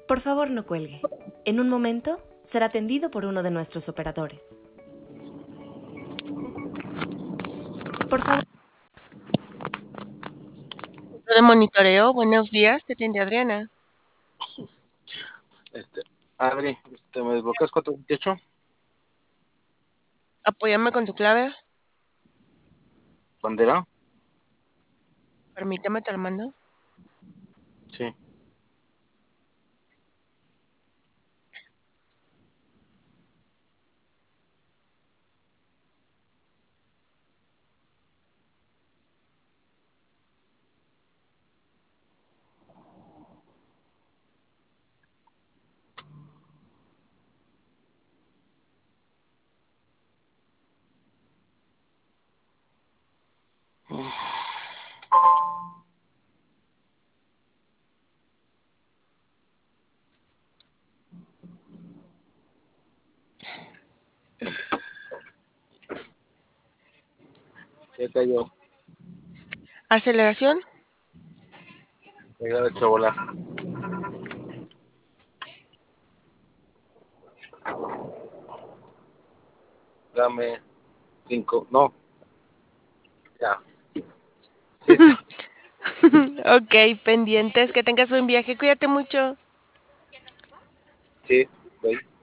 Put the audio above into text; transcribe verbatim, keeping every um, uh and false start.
Por favor, no cuelgue. En un momento será atendido por uno de nuestros operadores. Por favor. De monitoreo, buenos días, te atiende Adriana. Este, Adri, ¿te me desbloqueas cuatro veintiocho? Apóyame con tu clave. ¿Bandera? Permíteme, te lo mando. Sí. Ya cayó. Aceleración. Ya de hecho volar. Dame cinco, no. Ya. Listo. Ok, pendientes, que tengas buen viaje, cuídate mucho. Sí, voy.